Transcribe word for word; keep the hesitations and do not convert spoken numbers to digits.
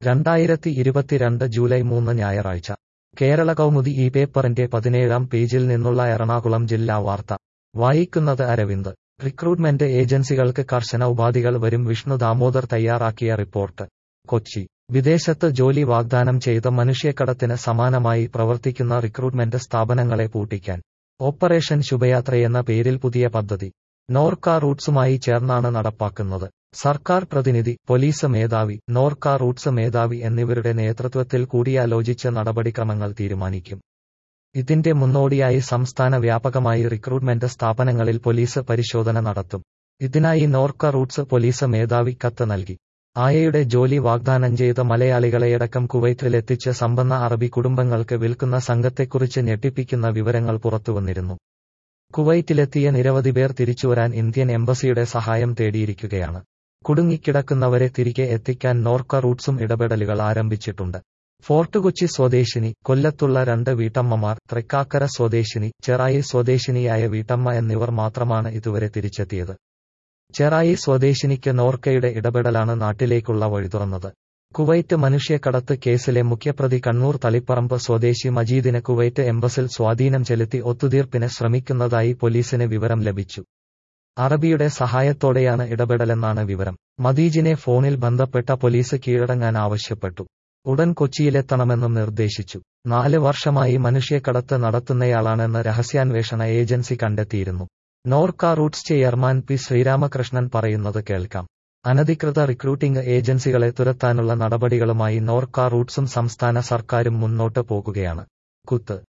രണ്ടായിരത്തി ഇരുപത്തിരണ്ട് ജൂലൈ മൂന്ന് ഞായറാഴ്ച കേരള കൗമുദി ഈ പേപ്പറിന്റെ പതിനേഴാം പേജിൽ നിന്നുള്ള എറണാകുളം ജില്ലാ വാർത്ത വായിക്കുന്നത് അരവിന്ദ്. റിക്രൂട്ട്മെന്റ് ഏജൻസികൾക്ക് കർശന ഉപാധികൾ വരും വിഷ്ണു ദാമോദർ തയ്യാറാക്കിയ റിപ്പോർട്ട്. കൊച്ചി. വിദേശത്ത് ജോലി വാഗ്ദാനം ചെയ്ത മനുഷ്യക്കടത്തിന് സമാനമായി പ്രവർത്തിക്കുന്ന റിക്രൂട്ട്മെന്റ് സ്ഥാപനങ്ങളെ പൂട്ടിക്കാൻ ഓപ്പറേഷൻ ശുഭയാത്രയെന്ന പേരിൽ പുതിയ പദ്ധതി നോർക്ക റൂട്ട്സുമായി ചേർന്നാണ് നടപ്പാക്കുന്നത്. സർക്കാർ പ്രതിനിധി, പോലീസ് മേധാവി, നോർക്ക റൂട്ട്സ് മേധാവി എന്നിവരുടെ നേതൃത്വത്തിൽ കൂടിയാലോചിച്ച് നടപടിക്രമങ്ങൾ തീരുമാനിക്കും. ഇതിന്റെ മുന്നോടിയായി സംസ്ഥാന വ്യാപകമായി റിക്രൂട്ട്മെന്റ് സ്ഥാപനങ്ങളിൽ പോലീസ് പരിശോധന നടത്തും. ഇതിനായി നോർക്ക റൂട്ട്സ് പോലീസ് മേധാവി കത്ത് നൽകി. ആയയുടെ ജോലി വാഗ്ദാനം ചെയ്ത മലയാളികളെയടക്കം കുവൈറ്റിലെത്തിച്ച് സമ്പന്ന അറബി കുടുംബങ്ങൾക്ക് വിൽക്കുന്ന സംഘത്തെക്കുറിച്ച് ഞെട്ടിപ്പിക്കുന്ന വിവരങ്ങൾ പുറത്തുവന്നിരുന്നു. കുവൈറ്റിലെത്തിയ നിരവധി പേർ തിരിച്ചുവരാൻ ഇന്ത്യൻ എംബസിയുടെ സഹായം തേടിയിരിക്കുകയാണ്. കുടുങ്ങിക്കിടക്കുന്നവരെ തിരികെ എത്തിക്കാൻ നോർക്ക റൂട്ട്സും ഇടപെടലുകൾ ആരംഭിച്ചിട്ടുണ്ട്. ഫോർട്ട് കൊച്ചി സ്വദേശിനി, കൊല്ലത്തുള്ള രണ്ട് വീട്ടമ്മമാർ, തൃക്കാക്കര സ്വദേശിനി, ചെറായി സ്വദേശിനിയായ വീട്ടമ്മ എന്നിവർ മാത്രമാണ് ഇതുവരെ തിരിച്ചെത്തിയത്. ചെറായി സ്വദേശിനിക്ക് നോർക്കയുടെ ഇടപെടലാണ് നാട്ടിലേക്കുള്ള വഴി തുറന്നത്. കുവൈറ്റ് മനുഷ്യക്കടത്ത് കേസിലെ മുഖ്യപ്രതി കണ്ണൂർ തളിപ്പറമ്പ് സ്വദേശി മജീദിനെ കുവൈറ്റ് എംബസിൽ സ്വാധീനം ചെലുത്തി ഒത്തുതീർപ്പിന് ശ്രമിക്കുന്നതായി പോലീസിന് വിവരം ലഭിച്ചു. അറബിയുടെ സഹായത്തോടെയാണ് ഇടപെടലെന്നാണ് വിവരം. മദീജിനെ ഫോണിൽ ബന്ധപ്പെട്ട പോലീസ് കീഴടങ്ങാൻ ആവശ്യപ്പെട്ടു. ഉടൻ കൊച്ചിയിലെത്തണമെന്നും നിർദ്ദേശിച്ചു. നാല് വർഷമായി മനുഷ്യക്കടത്ത് നടത്തുന്നയാളാണെന്ന് രഹസ്യാന്വേഷണ ഏജൻസി കണ്ടെത്തിയിരുന്നു. Norka roots chairman P Sreeramakrishnan പറയുന്നത് കേൾക്കാം. അനധികൃത റിക്രൂട്ടിംഗ് ഏജൻസികളെ തുരത്താനുള്ള നടപടികളുമായി നോർക്ക റൂട്ട്സും സംസ്ഥാന സർക്കാരും മുന്നോട്ട് പോകുകയാണ്. കുത്ത്